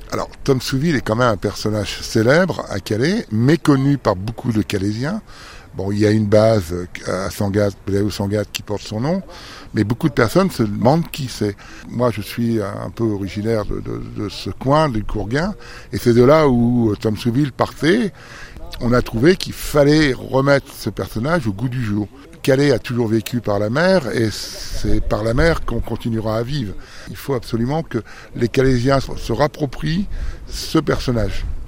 Alors, Tom Souville est quand même un personnage célèbre à Calais, méconnu par beaucoup de Calaisiens. Bon, il y a une base à Sangatte, Bléau Sangatte, qui porte son nom, mais beaucoup de personnes se demandent qui c'est. Moi, je suis un peu originaire de ce coin, du Courguin, et c'est de là où Tom Souville partait. On a trouvé qu'il fallait remettre ce personnage au goût du jour. Calais a toujours vécu par la mer et c'est par la mer qu'on continuera à vivre. Il faut absolument que les Calaisiens se rapproprient ce personnage.